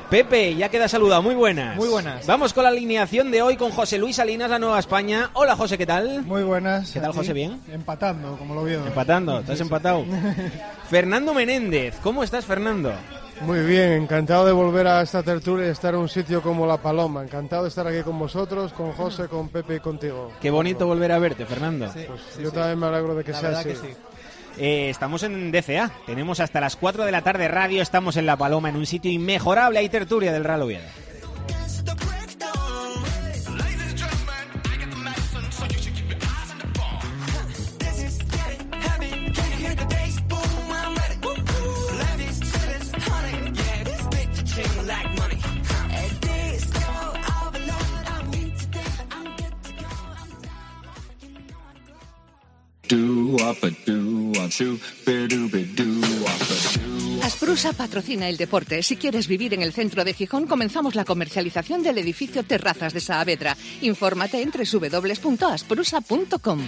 Pepe, ya queda saludado, muy buenas. Muy buenas. Vamos con la alineación de hoy con José Luis Salinas, la Nueva España. Hola José, ¿qué tal? Muy buenas. ¿Qué tal José, bien? Empatando, como lo veo. Empatando, ¿estás empatado? Fernando Menéndez, ¿cómo estás, Fernando? Muy bien, encantado de volver a esta tertulia y estar en un sitio como La Paloma. Encantado de estar aquí con vosotros, con José, con Pepe y contigo. Qué bonito volver a verte, Fernando. Sí, Pues sí, yo sí. también me alegro de que La sea verdad así. que sí. Estamos en DCA, tenemos hasta las 4 de la tarde radio, estamos en La Paloma, en un sitio inmejorable, hay tertulia del Real Oviedo. Asprusa patrocina el deporte. Si quieres vivir en el centro de Gijón, comenzamos la comercialización del edificio Terrazas de Saavedra. Infórmate en www.asprusa.com.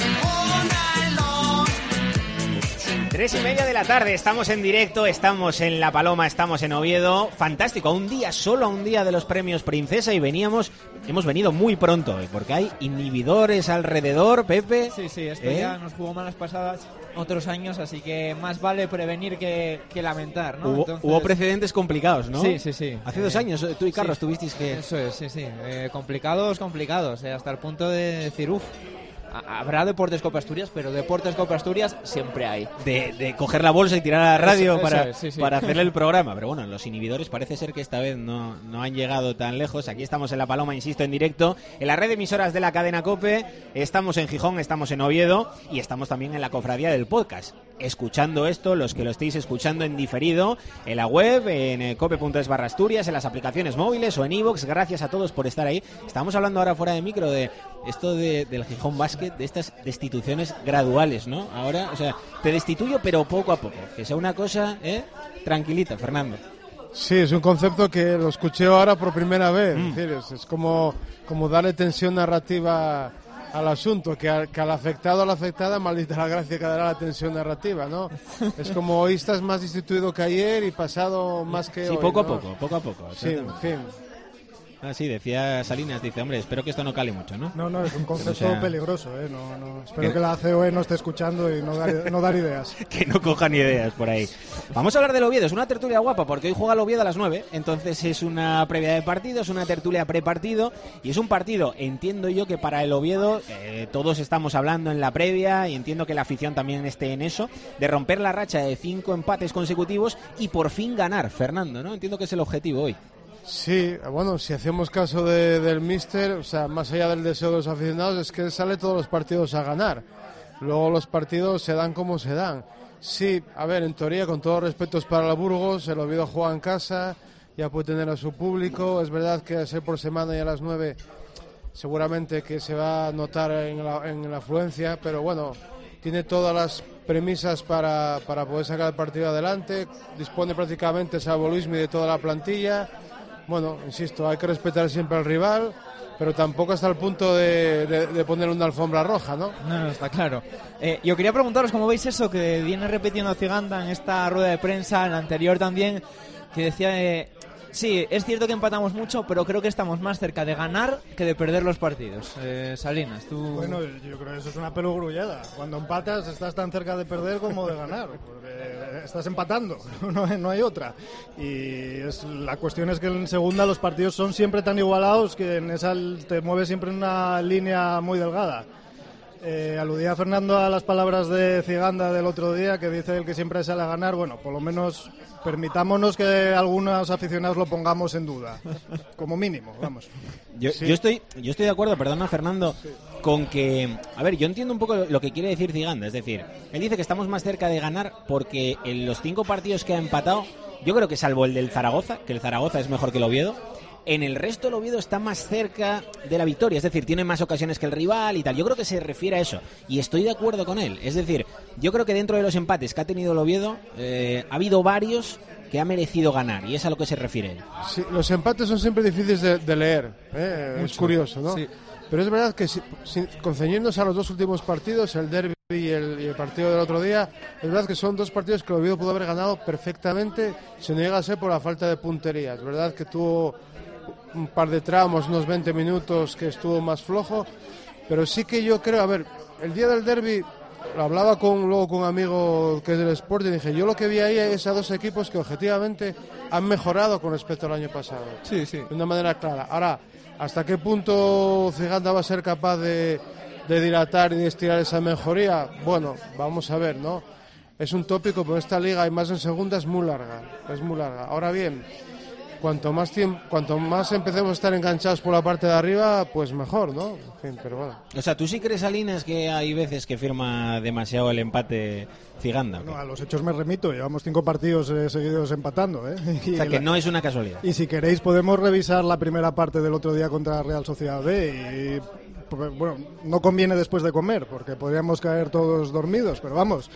3:30 de la tarde, estamos en directo, estamos en La Paloma, estamos en Oviedo. Fantástico, solo a un día de los premios Princesa y hemos venido muy pronto hoy, porque hay inhibidores alrededor, Pepe. Sí, esto ya nos jugó malas pasadas otros años, así que más vale prevenir que lamentar, ¿no? Hubo precedentes complicados, ¿no? Sí. Hace 2 años, tú y Carlos tuvisteis que... Eso es, sí. Complicados, hasta el punto de decir, habrá Deportes Copa Asturias, pero Deportes Copa Asturias siempre hay. De coger la bolsa y tirar a la radio Eso para, es, sí. para hacerle el programa. Pero bueno, los inhibidores parece ser que esta vez no han llegado tan lejos. Aquí estamos en La Paloma, insisto, en directo, en la red de emisoras de la cadena COPE. Estamos en Gijón, estamos en Oviedo y estamos también en la cofradía del podcast. Escuchando esto, los que lo estéis escuchando en diferido, en la web, en cope.es/Asturias, en las aplicaciones móviles o en iVoox. Gracias a todos por estar ahí. Estamos hablando ahora fuera de micro de esto del Gijón Basket, de estas destituciones graduales, ¿no? Ahora, o sea, te destituyo pero poco a poco, que sea una cosa, tranquilita, Fernando. Sí, es un concepto que lo escuché ahora por primera vez. Es decir, es como darle tensión narrativa al asunto, que al afectado o a la afectada, maldita la gracia que dará la tensión narrativa, ¿no? Es como hoy estás más destituido que ayer y pasado más que hoy. Sí, poco a ¿no? poco. Sí, en fin. Sí, decía Salinas, dice, hombre, espero que esto no cale mucho, ¿no? No, es un concepto peligroso, ¿eh? Espero Que- que la COE no esté escuchando y no dar ideas. Que no cojan ideas por ahí. Vamos a hablar del Oviedo, es una tertulia guapa porque hoy juega el Oviedo a las 9, entonces es una previa de partido, es una tertulia prepartido y es un partido, entiendo yo que para el Oviedo, todos estamos hablando en la previa y entiendo que la afición también esté en eso, de romper la racha de 5 empates consecutivos y por fin ganar, Fernando, ¿no? Entiendo que es el objetivo hoy. Sí, bueno, si hacemos caso del míster, o sea, más allá del deseo de los aficionados, es que sale todos los partidos a ganar. Luego los partidos se dan como se dan. Sí, a ver, en teoría, con todos los respetos para el Burgos, el Oviedo juega en casa, ya puede tener a su público. Es verdad que a ser por semana y a las 9 seguramente que se va a notar en la afluencia, pero bueno, tiene todas las premisas para poder sacar el partido adelante. Dispone prácticamente, salvo Luismi, de toda la plantilla. Bueno, insisto, hay que respetar siempre al rival, pero tampoco hasta el punto de poner una alfombra roja, ¿no? No, está claro. Yo quería preguntaros cómo veis eso que viene repitiendo Ciganda en esta rueda de prensa, en la anterior también, que decía, sí, es cierto que empatamos mucho, pero creo que estamos más cerca de ganar que de perder los partidos. Salinas, tú... Bueno, yo creo que eso es una pelogrullada. Cuando empatas estás tan cerca de perder como de ganar, porque estás empatando, no hay otra. Y la cuestión es que en segunda los partidos son siempre tan igualados que en esa te mueves siempre en una línea muy delgada. Aludía Fernando a las palabras de Ciganda del otro día, que dice el que siempre sale a ganar. Bueno, por lo menos permitámonos que algunos aficionados lo pongamos en duda, como mínimo, vamos. Yo estoy de acuerdo, perdona Fernando, con que, a ver, yo entiendo un poco lo que quiere decir Ciganda, es decir, él dice que estamos más cerca de ganar porque en los 5 partidos que ha empatado, yo creo que salvo el del Zaragoza, que el Zaragoza es mejor que el Oviedo, en el resto el Oviedo está más cerca de la victoria, es decir, tiene más ocasiones que el rival y tal. Yo creo que se refiere a eso y estoy de acuerdo con él. Es decir, yo creo que dentro de los empates que ha tenido el Oviedo ha habido varios que ha merecido ganar y es a lo que se refiere él. Sí, los empates son siempre difíciles de leer, es curioso, ¿no? Sí. Pero es verdad que conceñiéndose a los 2 últimos partidos, el derbi y el partido del otro día, es verdad que son dos partidos que el Oviedo pudo haber ganado perfectamente si no llegase por la falta de puntería. Es verdad que tuvo un par de tramos, unos 20 minutos que estuvo más flojo, pero sí que yo creo, a ver, el día del derbi lo hablaba luego con un amigo que es del Sporting y dije, yo lo que vi ahí es a dos equipos que objetivamente han mejorado con respecto al año pasado. Sí, sí. De una manera clara. Ahora, ¿hasta qué punto Ciganda va a ser capaz de dilatar y de estirar esa mejoría? Bueno, vamos a ver, ¿no? Es un tópico, pero esta liga, y más en segunda, es muy larga. Ahora bien, cuanto más empecemos a estar enganchados por la parte de arriba, pues mejor, ¿no? En fin, pero bueno. O sea, ¿tú sí crees, Salinas, que hay veces que firma demasiado el empate Ciganda? Bueno, a los hechos me remito, llevamos 5 partidos seguidos empatando, ¿eh? O sea, que no es una casualidad. Y si queréis podemos revisar la primera parte del otro día contra Real Sociedad B y... Bueno, no conviene después de comer, porque podríamos caer todos dormidos, pero vamos,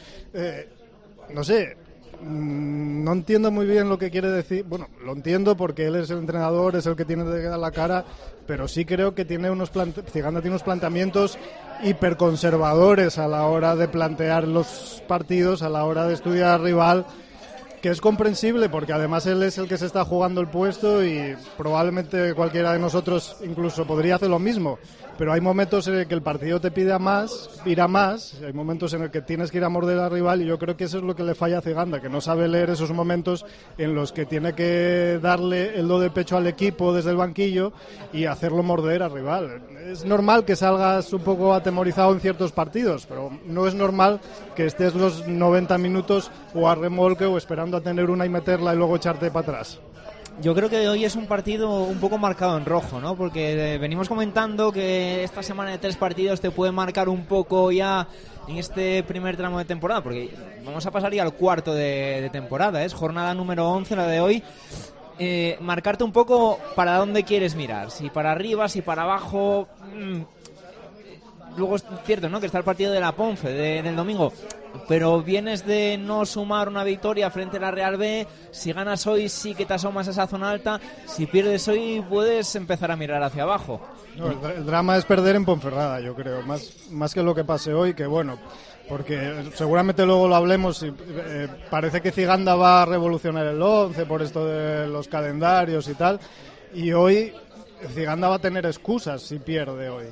no sé, no entiendo muy bien lo que quiere decir. Bueno, lo entiendo porque él es el entrenador, es el que tiene que dar la cara, pero sí creo que Ciganda tiene unos planteamientos hiperconservadores a la hora de plantear los partidos, a la hora de estudiar al rival, que es comprensible porque además él es el que se está jugando el puesto y probablemente cualquiera de nosotros incluso podría hacer lo mismo, pero hay momentos en el que el partido te pide ir a más, hay momentos en el que tienes que ir a morder al rival y yo creo que eso es lo que le falla a Ciganda, que no sabe leer esos momentos en los que tiene que darle el do de pecho al equipo desde el banquillo y hacerlo morder al rival. Es normal que salgas un poco atemorizado en ciertos partidos, pero no es normal que estés los 90 minutos o a remolque o esperando a tener una y meterla y luego echarte para atrás. Yo creo que hoy es un partido un poco marcado en rojo, ¿no? Porque venimos comentando que esta semana de 3 partidos te puede marcar un poco ya en este primer tramo de temporada, porque vamos a pasar ya al cuarto de temporada, es jornada número 11 la de hoy. Marcarte un poco para dónde quieres mirar, si para arriba, si para abajo. Luego es cierto, ¿no?, que está el partido de la Ponfe del domingo, pero vienes de no sumar una victoria frente a la Real B. Si ganas hoy sí que te asomas a esa zona alta, si pierdes hoy puedes empezar a mirar hacia abajo. No, el drama es perder en Ponferrada, yo creo, más que lo que pase hoy, que bueno, porque seguramente luego lo hablemos y parece que Ciganda va a revolucionar el 11 por esto de los calendarios y tal, y hoy Ciganda va a tener excusas si pierde hoy.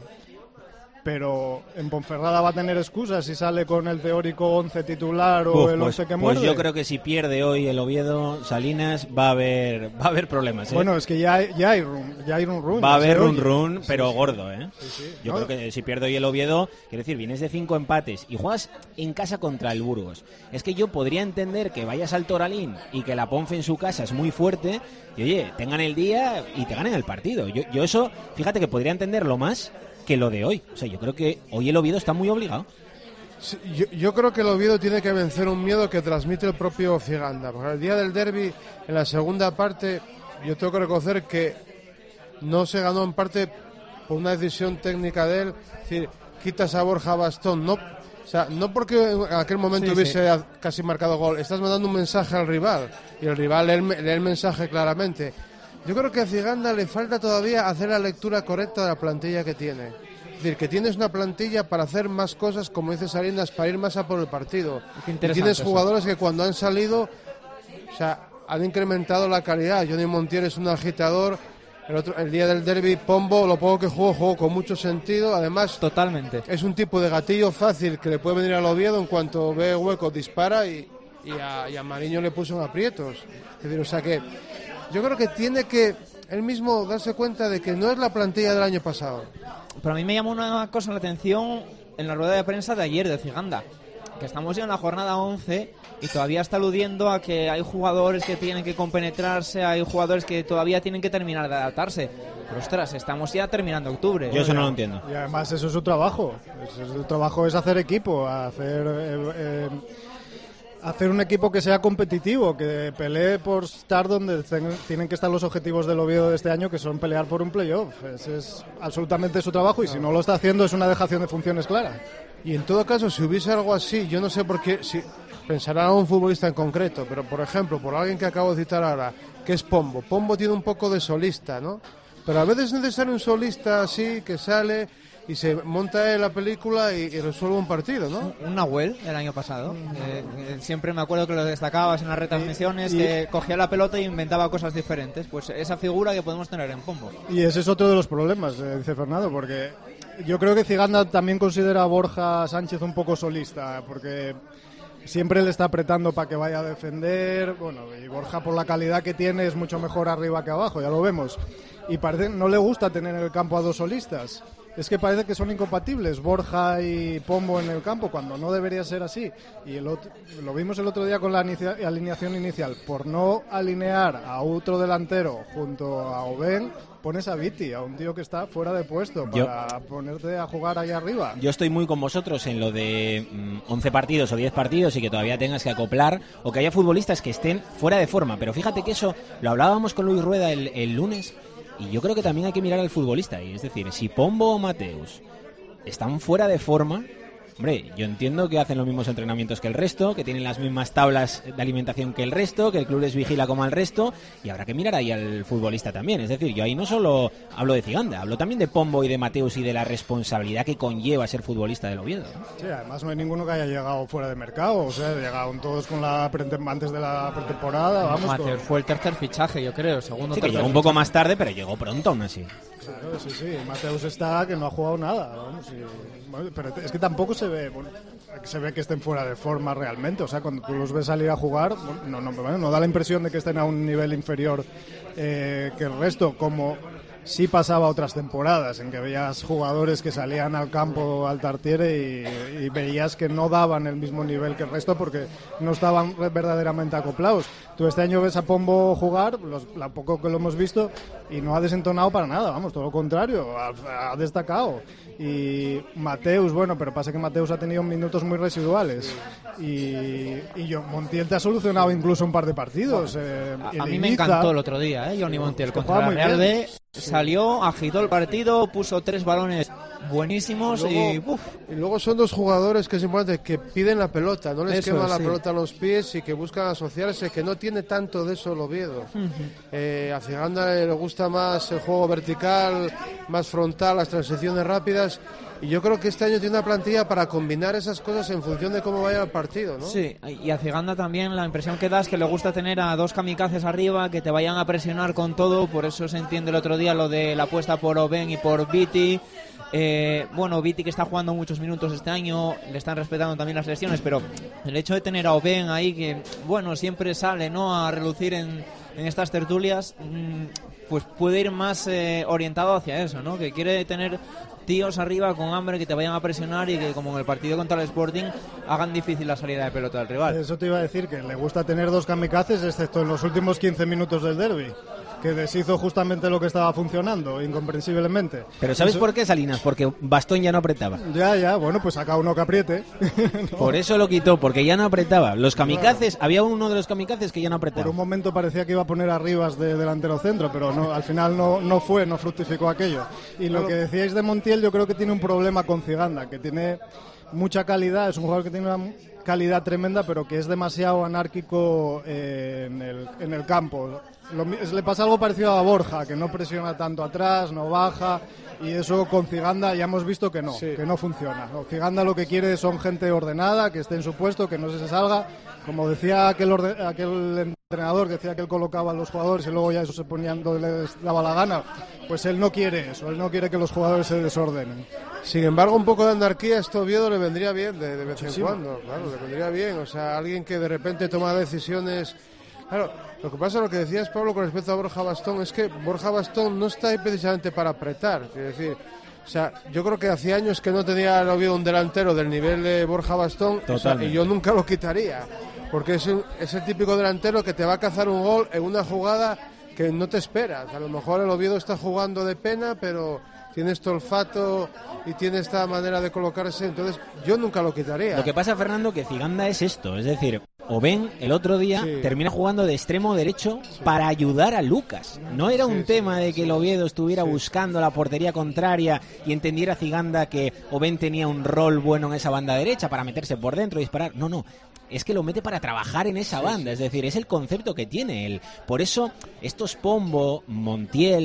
Pero en Ponferrada va a tener excusas si sale con el teórico 11 titular o el 11 que muerde. Pues yo creo que si pierde hoy el Oviedo, Salinas, va a haber problemas, ¿eh? Bueno, es que ya hay run. Va a haber run, pero sí, gordo, ¿eh? Sí. Yo creo que si pierde hoy el Oviedo, quiero decir, vienes de 5 empates y juegas en casa contra el Burgos. Es que yo podría entender que vayas al Toralín y que la Ponfe en su casa es muy fuerte y, oye, tengan el día y te ganen el partido. Yo eso, fíjate que podría entenderlo más que lo de hoy. O sea, yo creo que hoy el Oviedo está muy obligado. Sí, yo creo que el Oviedo tiene que vencer un miedo que transmite el propio Ciganda. Porque el día del derbi, en la segunda parte, yo tengo que reconocer que no se ganó en parte por una decisión técnica de él. Es decir, quitas a Borja Bastón, no, o sea, no porque en aquel momento hubiese casi marcado gol. Estás mandando un mensaje al rival y el rival lee el mensaje claramente. Yo creo que a Ciganda le falta todavía hacer la lectura correcta de la plantilla que tiene. Es decir, que tienes una plantilla para hacer más cosas, como dice Salinas, para ir más a por el partido. Y tienes jugadores que cuando han salido, o sea, han incrementado la calidad. Johnny Montiel es un agitador. El día del derbi, Pombo, lo poco que jugó con mucho sentido. Además, totalmente. Es un tipo de gatillo fácil que le puede venir al Oviedo en cuanto ve hueco, dispara y a Mariño le puso en aprietos. Es decir, o sea que yo creo que tiene que él mismo darse cuenta de que no es la plantilla del año pasado. Pero a mí me llamó una cosa la atención en la rueda de prensa de ayer de Ciganda, que estamos ya en la jornada 11 y todavía está aludiendo a que hay jugadores que tienen que compenetrarse, hay jugadores que todavía tienen que terminar de adaptarse. Pero ostras, estamos ya terminando octubre. Yo eso no lo entiendo. Y además eso es su trabajo. Su trabajo es hacer equipo, hacer un equipo que sea competitivo, que pelee por estar donde tienen que estar los objetivos del Oviedo de este año, que son pelear por un playoff. Ese es absolutamente su trabajo y si no lo está haciendo es una dejación de funciones clara. Y en todo caso, si hubiese algo así, yo no sé por qué, si pensarán a un futbolista en concreto, pero por ejemplo, por alguien que acabo de citar ahora, que es Pombo. Pombo tiene un poco de solista, ¿no? Pero a veces es necesario un solista así, que sale y se monta la película y resuelve un partido, ¿no? Un Nahuel el año pasado. Siempre me acuerdo que lo destacabas en las retransmisiones, que cogía la pelota e inventaba cosas diferentes. Pues esa figura que podemos tener en Pombo. Y ese es otro de los problemas, dice Fernando, porque yo creo que Ciganda también considera a Borja Sánchez un poco solista, porque siempre le está apretando para que vaya a defender. Bueno, y Borja, por la calidad que tiene, es mucho mejor arriba que abajo, ya lo vemos. Y parece no le gusta tener en el campo a dos solistas. Es que parece que son incompatibles, Borja y Pombo en el campo, cuando no debería ser así. Y lo vimos el otro día con la alineación inicial. Por no alinear a otro delantero junto a Oben, pones a Viti, a un tío que está fuera de puesto, para ponerte a jugar ahí arriba. Yo estoy muy con vosotros en lo de 11 partidos o 10 partidos y que todavía tengas que acoplar, o que haya futbolistas que estén fuera de forma. Pero fíjate que eso lo hablábamos con Luis Rueda el lunes, y yo creo que también hay que mirar al futbolista. Y es decir, si Pombo o Mateus están fuera de forma, hombre, yo entiendo que hacen los mismos entrenamientos que el resto, que tienen las mismas tablas de alimentación que el resto, que el club les vigila como al resto, y habrá que mirar ahí al futbolista también. Es decir, yo ahí no solo hablo de Ciganda, hablo también de Pombo y de Mateus y de la responsabilidad que conlleva ser futbolista del Oviedo, ¿no? Sí, además no hay ninguno que haya llegado fuera de mercado, o sea, llegaron todos con antes de la pretemporada. Vamos, Mateus fue el tercer fichaje, yo creo, segundo. Sí, que llegó un poco más tarde, pero llegó pronto aún así. Claro, sí, Mateus está que no ha jugado nada, vamos, pero es que tampoco se ve que estén fuera de forma realmente. O sea, cuando tú los ves salir a jugar, no da la impresión de que estén a un nivel inferior que el resto, como sí pasaba otras temporadas en que veías jugadores que salían al campo al tartiere y veías que no daban el mismo nivel que el resto porque no estaban verdaderamente acoplados. Tú este año ves a Pombo jugar, la poco que lo hemos visto, y no ha desentonado para nada, vamos, todo lo contrario, ha destacado. Y Mateus, bueno, pero pasa que Mateus ha tenido minutos muy residuales. Y Montiel te ha solucionado incluso un par de partidos. A mí me encantó el otro día, Johnny Montiel contra la Real B. Salió, agitó el partido, puso 3 balones buenísimos y luego son 2 jugadores que es importante, que piden la pelota, no les quema la pelota a los pies y que buscan asociarse, que no tiene tanto de eso el Oviedo. A Ciganda le gusta más el juego vertical, más frontal, las transiciones rápidas. Y yo creo que este año tiene una plantilla para combinar esas cosas en función de cómo vaya el partido, ¿no? Sí, y a Ciganda también la impresión que da es que le gusta tener a 2 kamikazes arriba que te vayan a presionar con todo, por eso se entiende el otro día lo de la apuesta por Oben y por Viti. Viti, que está jugando muchos minutos este año, le están respetando también las lesiones, pero el hecho de tener a Oben ahí, que siempre sale, ¿no?, a relucir en estas tertulias, pues puede ir más orientado hacia eso, ¿no?, que quiere tener tíos arriba con hambre que te vayan a presionar y que, como en el partido contra el Sporting, hagan difícil la salida de pelota del rival. Eso te iba a decir, que le gusta tener 2 kamikazes, excepto en los últimos 15 minutos del derbi, que deshizo justamente lo que estaba funcionando, incomprensiblemente. Pero ¿sabes por qué, Salinas? Porque Bastón ya no apretaba. Ya, bueno, pues saca uno que apriete. No. Por eso lo quitó, porque ya no apretaba. Los kamikazes, había uno de los kamikazes que ya no apretaba. Por un momento parecía que iba a poner a Rivas de delantero centro, pero no, al final no fructificó aquello. Y lo que decíais de Montiel, yo creo que tiene un problema con Ciganda, que tiene mucha calidad, es un jugador que tiene una calidad tremenda, pero que es demasiado anárquico en el campo. Le pasa algo parecido a Borja, que no presiona tanto atrás, no baja, y eso con Ciganda ya hemos visto que no funciona. No, Ciganda lo que quiere son gente ordenada, que esté en su puesto, que no se salga. Como decía aquel entrenador que decía que él colocaba a los jugadores y luego ya eso se ponían donde les daba la gana, pues él no quiere eso, él no quiere que los jugadores se desordenen. Sin embargo, un poco de anarquía a este Oviedo le vendría bien de vez en cuando, claro, le vendría bien. O sea, alguien que de repente toma decisiones. Claro, lo que pasa, lo que decías, Pablo, con respecto a Borja Bastón, es que Borja Bastón no está ahí precisamente para apretar. Quiero decir, o sea, yo creo que hacía años que no tenía el Oviedo un delantero del nivel de Borja Bastón, o sea, y yo nunca lo quitaría, porque es el típico delantero que te va a cazar un gol en una jugada que no te esperas. A lo mejor el Oviedo está jugando de pena, pero tiene este olfato y tiene esta manera de colocarse, entonces yo nunca lo quitaría. Lo que pasa, Fernando, que Ciganda es esto, es decir, Oben el otro día termina jugando de extremo derecho para ayudar a Lucas. No era un tema de que el Oviedo estuviera buscando la portería contraria y entendiera Ciganda que Oben tenía un rol bueno en esa banda derecha para meterse por dentro y disparar. No, es que lo mete para trabajar en esa banda, es decir, es el concepto que tiene él. Por eso estos Pombo, Montiel,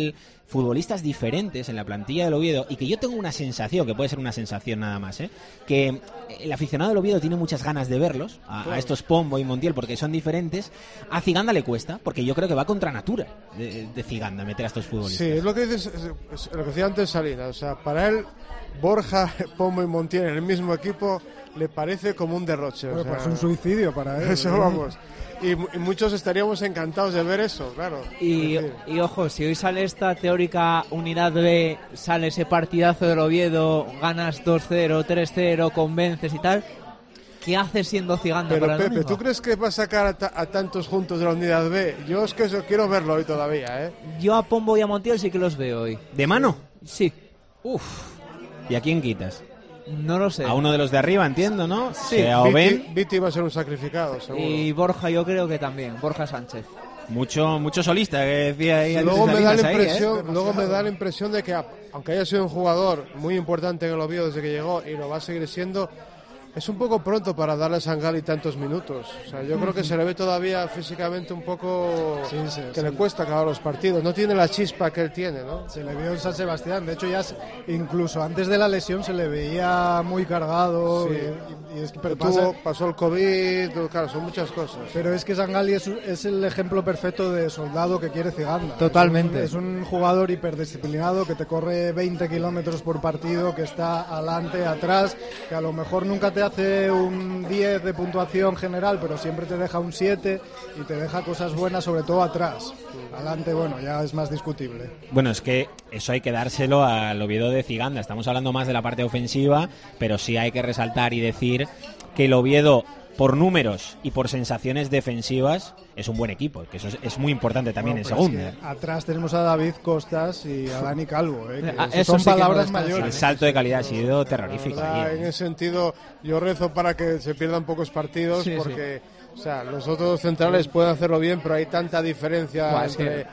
futbolistas diferentes en la plantilla del Oviedo, y que yo tengo una sensación, que puede ser una sensación nada más, que el aficionado del Oviedo tiene muchas ganas de verlos, a estos Pombo y Montiel, porque son diferentes. A Ciganda le cuesta, porque yo creo que va contra natura de Ciganda meter a estos futbolistas. Sí, es lo que dices, es lo que decía antes Salinas, o sea, para él Borja, Pombo y Montiel en el mismo equipo le parece como un derroche. Bueno, o sea, pues un suicidio para él. Eso vamos. Y muchos estaríamos encantados de ver eso, claro. Y ojo, si hoy sale esta teórica unidad B, sale ese partidazo del Oviedo, ganas 2-0, 3-0, convences y tal, ¿qué hace siendo Ciganda Pero para el Pepe, domingo? ¿tú crees que va a sacar a tantos juntos de la unidad B? Yo es que eso quiero verlo hoy todavía, ¿eh? Yo a Pombo y a Montiel sí que los veo hoy. ¿De mano? Sí. Uf. ¿Y a quién quitas? No lo sé. A uno de los de arriba, entiendo, ¿no? Sí. Sea Oben. Viti va a ser un sacrificado, seguro. Y Borja yo creo que también, Borja Sánchez. Mucho solista que decía ahí. Luego me Salinas da la impresión de que aunque haya sido un jugador muy importante en el Oviedo desde que llegó y lo va a seguir siendo, es un poco pronto para darle a Sangali tantos minutos. O sea, yo creo que se le ve todavía físicamente un poco le cuesta acabar los partidos. No tiene la chispa que él tiene, ¿no? Se le vio en San Sebastián. De hecho, ya incluso antes de la lesión se le veía muy cargado. Sí. Pero pasó el COVID, claro, son muchas cosas. Pero es que Sangali es el ejemplo perfecto de soldado que quiere Ciganda. Totalmente. Es un jugador hiperdisciplinado que te corre 20 kilómetros por partido, que está adelante, atrás, que a lo mejor nunca te hace un 10 de puntuación general, pero siempre te deja un 7 y te deja cosas buenas, sobre todo atrás. Adelante, bueno, ya es más discutible. Bueno, es que eso hay que dárselo al Oviedo de Ciganda. Estamos hablando más de la parte ofensiva, pero sí hay que resaltar y decir que el Oviedo, por números y por sensaciones defensivas, es un buen equipo, que eso es muy importante también en segunda. Es que atrás tenemos a David Costas y a Dani Calvo, que eso son sí que palabras no mayores. El salto de calidad ha sido terrorífico. En ese sentido, yo rezo para que se pierdan pocos partidos, porque o sea, los otros centrales pueden hacerlo bien, pero hay tanta diferencia entre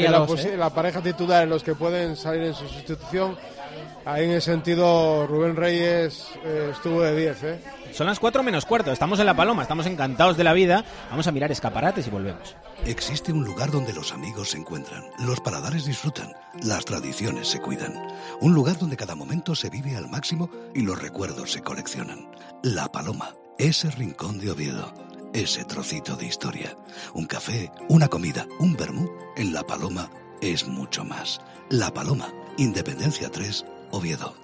la pareja titular en los que pueden salir en su sustitución. Ahí en ese sentido Rubén Reyes estuvo de 10, ¿eh? Son las 4 menos cuarto, estamos en La Paloma, estamos encantados de la vida. Vamos a mirar escaparates y volvemos. Existe un lugar donde los amigos se encuentran, los paladares disfrutan, las tradiciones se cuidan. Un lugar donde cada momento se vive al máximo y los recuerdos se coleccionan. La Paloma, ese rincón de Oviedo, ese trocito de historia. Un café, una comida, un vermú. En La Paloma es mucho más. La Paloma, Independencia 3, Oviedo.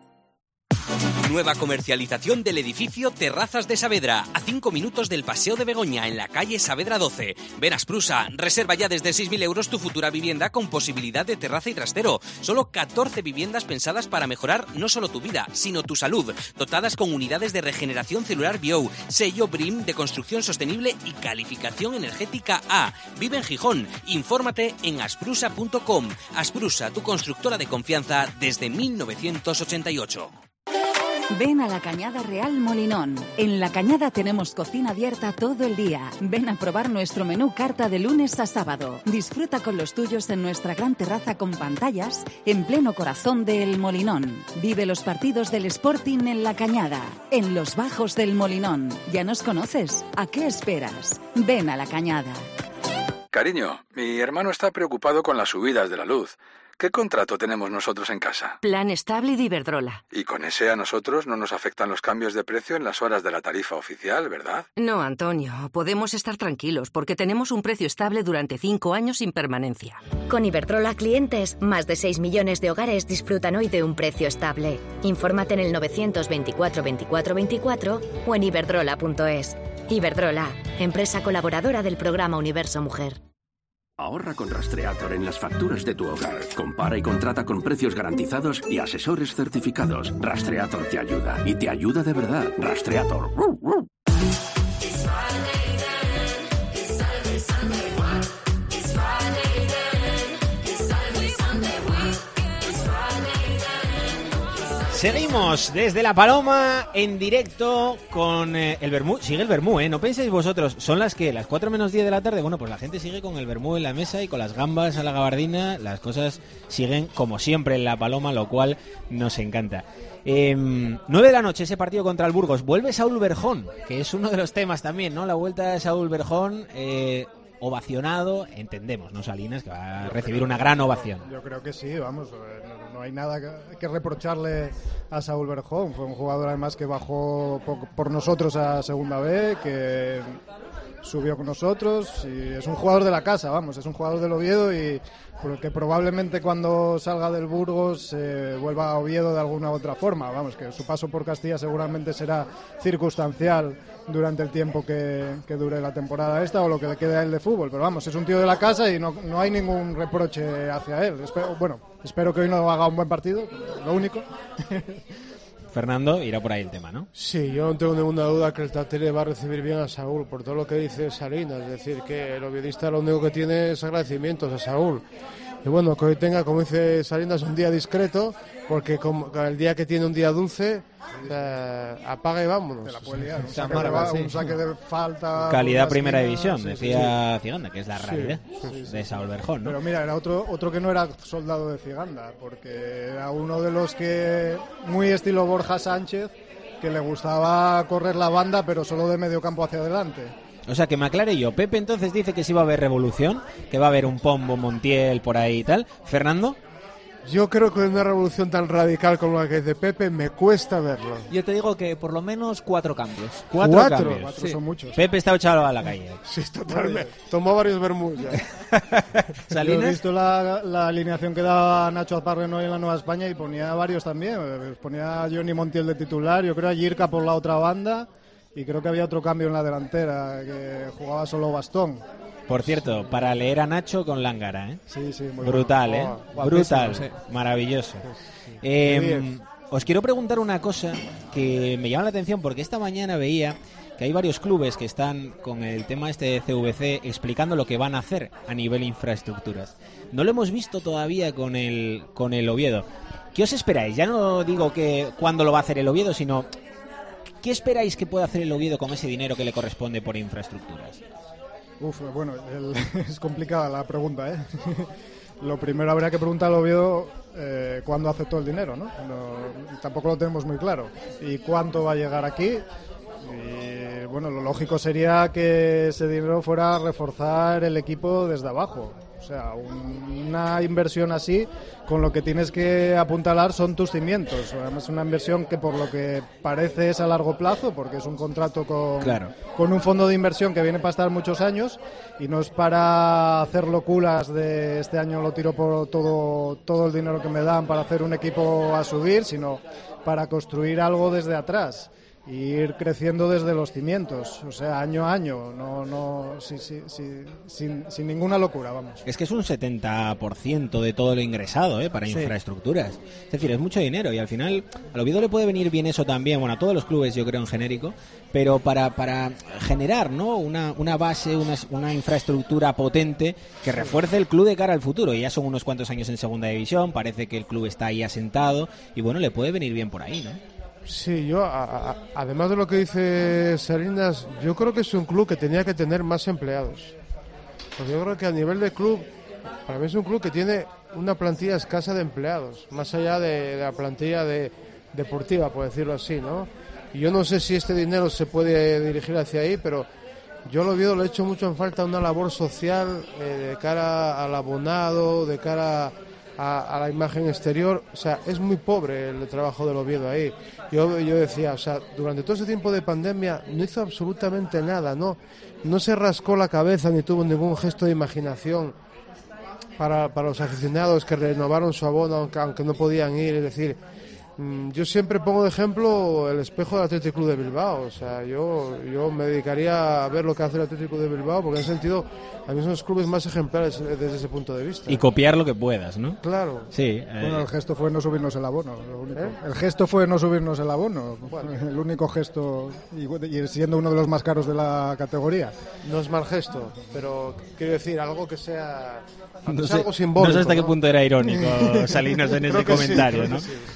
Nueva comercialización del edificio Terrazas de Saavedra, a 5 minutos del Paseo de Begoña, en la calle Saavedra 12. Ven a Sprusa, reserva ya desde 6.000 euros tu futura vivienda con posibilidad de terraza y trastero. Solo 14 viviendas pensadas para mejorar no solo tu vida, sino tu salud. Dotadas con unidades de regeneración celular Bio, sello BREEAM de construcción sostenible y calificación energética A. Vive en Gijón. Infórmate en asprusa.com. Asprusa, tu constructora de confianza desde 1988. Ven a La Cañada Real Molinón. En La Cañada tenemos cocina abierta todo el día. Ven a probar nuestro menú carta de lunes a sábado. Disfruta con los tuyos en nuestra gran terraza con pantallas en pleno corazón de El Molinón. Vive los partidos del Sporting en La Cañada, en los bajos del Molinón. ¿Ya nos conoces? ¿A qué esperas? Ven a La Cañada. Cariño, mi hermano está preocupado con las subidas de la luz. ¿Qué contrato tenemos nosotros en casa? Plan estable de Iberdrola. Y con ese a nosotros no nos afectan los cambios de precio en las horas de la tarifa oficial, ¿verdad? No, Antonio, podemos estar tranquilos porque tenemos un precio estable durante 5 años sin permanencia. Con Iberdrola clientes, más de 6 millones de hogares disfrutan hoy de un precio estable. Infórmate en el 924 24 24 o en iberdrola.es. Iberdrola, empresa colaboradora del programa Universo Mujer. Ahorra con Rastreator en las facturas de tu hogar. Compara y contrata con precios garantizados y asesores certificados. Rastreator te ayuda. Y te ayuda de verdad. Rastreator. Seguimos desde La Paloma en directo con el vermú. Sigue el vermú, ¿eh? No penséis vosotros, son las 4 menos 10 de la tarde. Bueno, pues la gente sigue con el vermú en la mesa y con las gambas a la gabardina. Las cosas siguen como siempre en La Paloma, lo cual nos encanta. 9 de la noche, ese partido contra el Burgos. Vuelve Saúl Berjón, que es uno de los temas también, ¿no? La vuelta de Saúl Berjón. ovacionado, entendemos, ¿no, Salinas? Que va a recibir una gran ovación. Yo creo que sí, vamos, no hay nada que reprocharle a Saúl Berjón. Fue un jugador además que bajó por nosotros a Segunda B, que subió con nosotros y es un jugador de la casa, vamos, es un jugador del Oviedo y que probablemente cuando salga del Burgos vuelva a Oviedo de alguna u otra forma, vamos, que su paso por Castilla seguramente será circunstancial durante el tiempo que dure la temporada esta o lo que le quede a él de fútbol, pero vamos, es un tío de la casa y no hay ningún reproche hacia él. Espero que hoy no haga un buen partido, lo único. Fernando, irá por ahí el tema, ¿no? Sí, yo no tengo ninguna duda que el Tátele va a recibir bien a Saúl, por todo lo que dice Salinas, es decir, que el oviedista lo único que tiene es agradecimientos a Saúl. Y bueno, que hoy tenga, como dice Salinas, un día discreto, porque el día que tiene un día dulce, apaga y vámonos. Te la puede liar, un saque de falta. Calidad primera división, decía Ciganda, que es la realidad de Saúl Berjón, ¿no? Pero mira, era otro que no era soldado de Ciganda, porque era uno de los que, muy estilo Borja Sánchez, que le gustaba correr la banda, pero solo de medio campo hacia adelante. O sea, que me aclare yo. Pepe entonces dice que sí va a haber revolución, que va a haber un Pombo, Montiel por ahí y tal. ¿Fernando? Yo creo que una revolución tan radical como la que es de Pepe me cuesta verlo. Yo te digo que por lo menos 4 cambios. ¿Cuatro cambios? 4 son muchos. Pepe está echado a la calle. Sí, totalmente. Tomó varios vermús ya. Yo he visto la alineación que daba Nacho Azparren hoy en la Nueva España y ponía varios también. Ponía a Johnny Montiel de titular, yo creo a Yirka por la otra banda. Y creo que había otro cambio en la delantera, que jugaba solo Bastón. Por cierto, para leer a Nacho con Lángara, ¿eh? Sí, muy brutal, bueno. Brutal, sí. Maravilloso. Os quiero preguntar una cosa que me llama la atención, porque esta mañana veía que hay varios clubes que están con el tema este de CVC explicando lo que van a hacer a nivel infraestructuras. No lo hemos visto todavía con el Oviedo. ¿Qué os esperáis? Ya no digo que cuándo lo va a hacer el Oviedo, sino ¿qué esperáis que pueda hacer el Oviedo con ese dinero que le corresponde por infraestructuras? Bueno, es complicada la pregunta, ¿eh? Lo primero habría que preguntar al Oviedo cuándo aceptó el dinero, ¿no? Tampoco lo tenemos muy claro. ¿Y cuánto va a llegar aquí? Y bueno, lo lógico sería que ese dinero fuera a reforzar el equipo desde abajo. O sea, una inversión así, con lo que tienes que apuntalar son tus cimientos. Además, es una inversión que por lo que parece es a largo plazo, porque es un contrato con un fondo de inversión que viene para estar muchos años y no es para hacer locuras de este año lo tiro por todo el dinero que me dan para hacer un equipo a subir, sino para construir algo desde atrás. Y ir creciendo desde los cimientos, o sea, año a año, sin ninguna locura, vamos. Es que es un 70% de todo lo ingresado para infraestructuras. Es decir, es mucho dinero y al final al Oviedo le puede venir bien eso también, bueno, a todos los clubes yo creo en genérico, pero para generar, ¿no?, una base, una infraestructura potente que refuerce el club de cara al futuro. Y ya son unos cuantos años en segunda división, parece que el club está ahí asentado y bueno, le puede venir bien por ahí, ¿no? Sí, yo, además de lo que dice Salinas, yo creo que es un club que tenía que tener más empleados. Pues yo creo que a nivel de club, para mí es un club que tiene una plantilla escasa de empleados, más allá de la plantilla deportiva, por decirlo así, ¿no? Y yo no sé si este dinero se puede dirigir hacia ahí, pero yo lo he hecho mucho en falta una labor social de cara al abonado, de cara a la imagen exterior. O sea, es muy pobre el trabajo del Oviedo ahí. Yo decía, o sea, durante todo ese tiempo de pandemia no hizo absolutamente nada, no se rascó la cabeza ni tuvo ningún gesto de imaginación para los aficionados que renovaron su abono aunque no podían ir. Es decir, yo siempre pongo de ejemplo el espejo del Athletic Club de Bilbao. O sea, yo me dedicaría a ver lo que hace el Athletic Club de Bilbao, porque en ese sentido a mí son los clubes más ejemplares desde ese punto de vista. Y copiar lo que puedas, ¿no? Claro. Sí. Bueno, el gesto fue no subirnos el abono. Lo único. El gesto fue no subirnos el abono. Bueno. El único gesto, y siendo uno de los más caros de la categoría. No es mal gesto, pero quiero decir, algo que sea... No sé, algo simbólico, no sé hasta qué punto era irónico Salinas en ese comentario, sí, ¿no? Sí.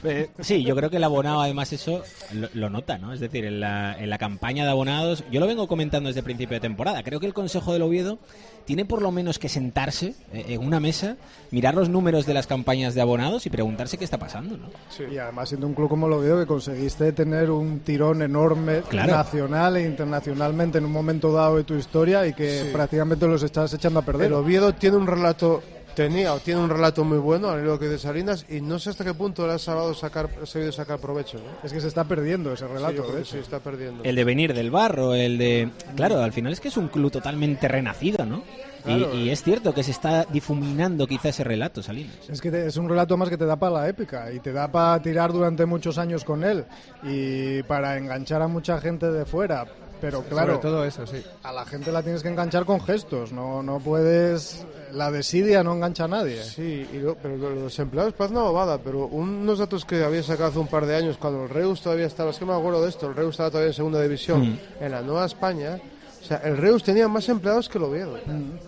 Sí, yo creo que el abonado además eso lo nota, ¿no? Es decir, en la campaña de abonados, yo lo vengo comentando desde el principio de temporada, creo que el Consejo del Oviedo tiene por lo menos que sentarse en una mesa, mirar los números de las campañas de abonados y preguntarse qué está pasando, ¿no? Sí. Y además siendo un club como el Oviedo que conseguiste tener un tirón enorme nacional e internacionalmente en un momento dado de tu historia y que prácticamente los estás echando a perder. El Oviedo tiene un relato... tiene un relato muy bueno al hilo que de Salinas y no sé hasta qué punto le ha sabido sacar provecho, ¿no? Es que se está perdiendo ese relato. Sí, se está perdiendo. El de venir del barro, el de... Claro, al final es que es un club totalmente renacido, ¿no? Claro, y es cierto que se está difuminando quizá ese relato, Salinas. Es que es un relato más que te da para la épica y te da para tirar durante muchos años con él y para enganchar a mucha gente de fuera. Pero claro, sobre todo eso, sí. A la gente la tienes que enganchar con gestos, no puedes... La desidia no engancha a nadie. Sí, pero los empleados parece una bobada, pero unos datos que había sacado hace un par de años, cuando el Reus todavía estaba, es que me acuerdo de esto, el Reus estaba todavía en segunda división, en la Nueva España, o sea, el Reus tenía más empleados que el Oviedo.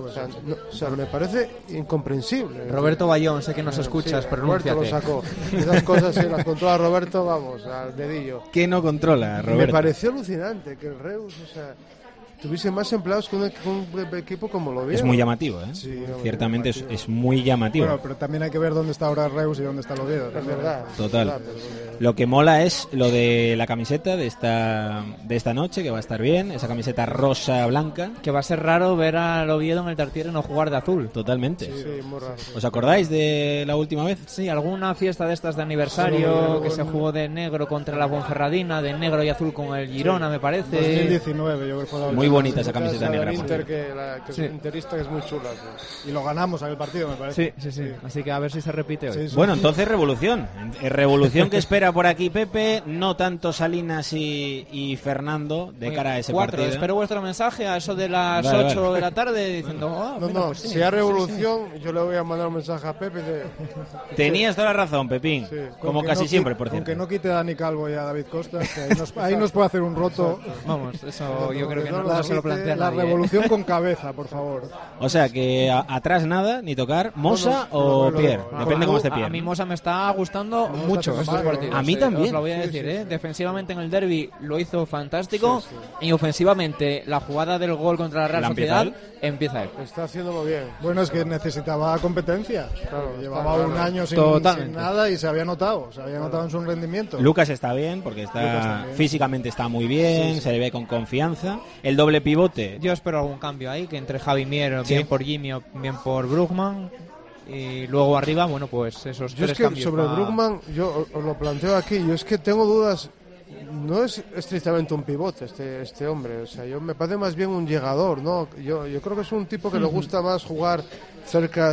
O sea, me parece incomprensible. Roberto Bayón, sé que nos escuchas, pronúnciate. Roberto lo sacó. Esas cosas sí las controla Roberto, vamos, al dedillo. ¿Qué no controla, Roberto? Me pareció alucinante que el Reus, o sea... tuviese más empleados que un equipo como lo Oviedo. Es muy llamativo, ¿eh? Sí, ciertamente es muy llamativo. Bueno, pero también hay que ver dónde está ahora Reus y dónde está el Oviedo. Es verdad. Total. Lo que mola es lo de la camiseta de esta noche, que va a estar bien, esa camiseta rosa blanca. Que va a ser raro ver al Oviedo en el Tartiere no jugar de azul. Totalmente. Sí, muy raro. ¿Os acordáis de la última vez? Sí, alguna fiesta de estas de aniversario que se jugó de negro contra la Ponferradina, de negro y azul con el Girona, me parece. 2019, yo creo que fue la muy bonita esa camiseta negra. Inter, que es interista, que es muy chula. Sí. Y lo ganamos aquel partido, me parece. Sí. Así que a ver si se repite hoy. Sí. Bueno, entonces revolución. Revolución que espera por aquí Pepe, no tanto Salinas y Fernando de cara a ese partido. Espero vuestro mensaje a eso de las 8 de la tarde diciendo... pues si hay revolución, yo le voy a mandar un mensaje a Pepe de... Tenías toda la razón, Pepín. Sí. Como casi siempre, por cierto. Aunque no quite a Dani Calvo y a David Costa, que ahí nos puede hacer un roto. Vamos, eso yo creo que no se lo plantea la nadie. Revolución con cabeza, por favor. O sea, que atrás nada, ni tocar. ¿Mosa o Pierre? Depende cómo esté Pierre. A mí Mosa me está gustando mucho estos partidos. A mí también. Os lo voy a decir, Defensivamente en el derbi lo hizo fantástico y ofensivamente la jugada del gol contra la Real Sociedad empieza él. Está haciéndolo bien. Bueno, es que necesitaba competencia. Claro, llevaba un año sin nada y se había notado. Se había notado en su rendimiento. Lucas está bien porque está físicamente está muy bien, se le ve con confianza. El doble pivote. Yo espero algún cambio ahí, que entre Javi Mier, bien por Jimmy o bien por Brugman. Y luego arriba, bueno, pues esos tres cambios. Sobre Brugman, yo os lo planteo aquí, yo es que tengo dudas. No es estrictamente un pivote este hombre, o sea, me parece más bien un llegador, ¿no? Yo creo que es un tipo que le gusta más jugar cerca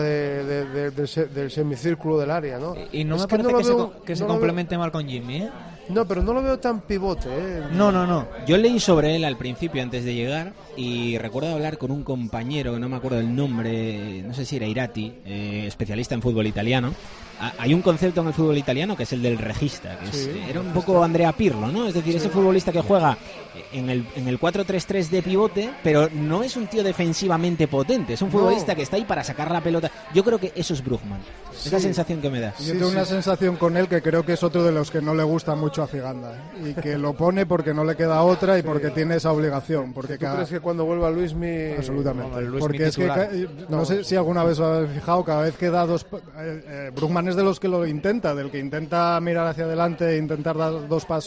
del semicírculo del área, ¿no? Y no me parece que se complemente mal con Jimmy, ¿eh? No, pero no lo veo tan pivote, ¿eh? No. Yo leí sobre él al principio, antes de llegar, y recuerdo hablar con un compañero, que no me acuerdo el nombre, no sé si era Irati, especialista en fútbol italiano. Hay un concepto en el fútbol italiano que es el del regista, que era un poco Andrea Pirlo, ¿no? Es decir, ese futbolista que juega en el 4-3-3 de pivote, pero no es un tío defensivamente potente, es un futbolista que está ahí para sacar la pelota. Yo creo que eso es Brugman, es la sensación que me da. Yo tengo una sensación con él que creo que es otro de los que no le gusta mucho a Ciganda, y que lo pone porque no le queda otra y porque tiene esa obligación. Porque ¿Tú crees que cuando vuelva Luismi? Absolutamente. Porque es que no sé si alguna vez os habéis fijado, cada vez que da Brugman es de los que lo intenta, del que intenta mirar hacia adelante e intentar dar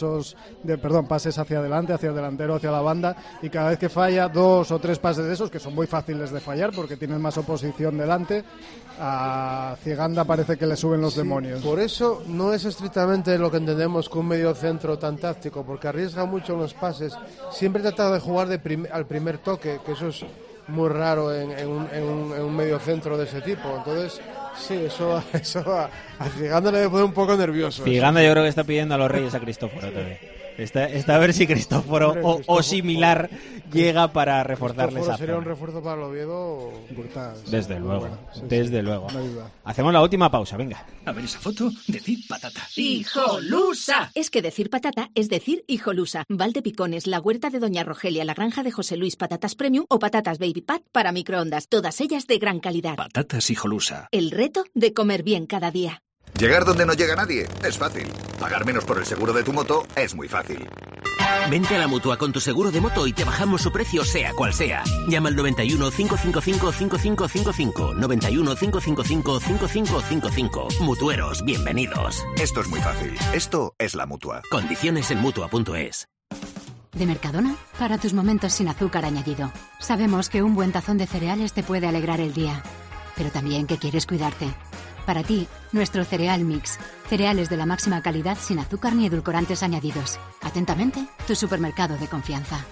pases hacia adelante, hacia el delantero, hacia la banda, y cada vez que falla 2 o 3 pases de esos, que son muy fáciles de fallar porque tienen más oposición delante, a Ciganda parece que le suben los demonios. Por eso no es estrictamente lo que entendemos con un medio centro tan táctico, porque arriesga mucho en los pases, siempre trata de jugar al primer toque, que eso es muy raro en un medio centro de ese tipo. Entonces sí, eso a Ciganda le debe poner un poco nervioso. Ciganda yo creo que está pidiendo a los Reyes a Cristóforo todavía. Está a ver si Cristóforo o similar llega para reforzarles a sería un refuerzo para el Oviedo brutal. Desde luego, sí, desde luego. Hacemos la última pausa, venga. A ver esa foto, decir patata. ¡Hijolusa! Es que decir patata es decir hijolusa. Valdepicones, la huerta de Doña Rogelia, la granja de José Luis, patatas premium o patatas baby pat para microondas. Todas ellas de gran calidad. Patatas Hijolusa. El reto de comer bien cada día. Llegar donde no llega nadie es fácil. Pagar menos por el seguro de tu moto es muy fácil. Vente a la Mutua con tu seguro de moto y te bajamos su precio sea cual sea. Llama al 91 555 5555. 91 555 5555. Mutueros, bienvenidos. Esto es muy fácil. Esto es la Mutua. Condiciones en Mutua.es. De Mercadona, para tus momentos sin azúcar añadido. Sabemos que un buen tazón de cereales te puede alegrar el día, pero también que quieres cuidarte. Para ti, nuestro cereal mix. Cereales de la máxima calidad sin azúcar ni edulcorantes añadidos. Atentamente, tu supermercado de confianza.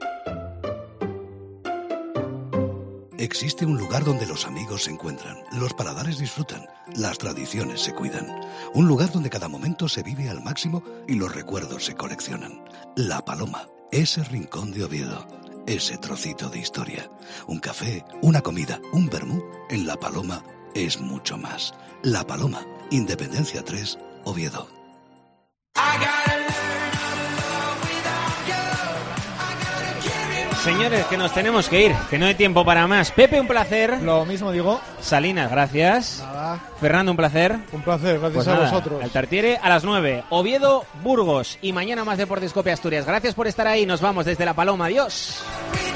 Existe un lugar donde los amigos se encuentran, los paladares disfrutan, las tradiciones se cuidan. Un lugar donde cada momento se vive al máximo y los recuerdos se coleccionan. La Paloma, ese rincón de Oviedo, ese trocito de historia. Un café, una comida, un vermú. En La Paloma es mucho más. La Paloma, Independencia 3, Oviedo. Señores, que nos tenemos que ir, que no hay tiempo para más. Pepe, un placer. Lo mismo digo. Salinas, gracias. Nada. Fernando, un placer. Un placer, gracias Pues a nada, vosotros. Al Tartiere a las 9. Oviedo, Burgos. Y mañana más Deportes Cope Asturias. Gracias por estar ahí. Nos vamos desde La Paloma. Adiós.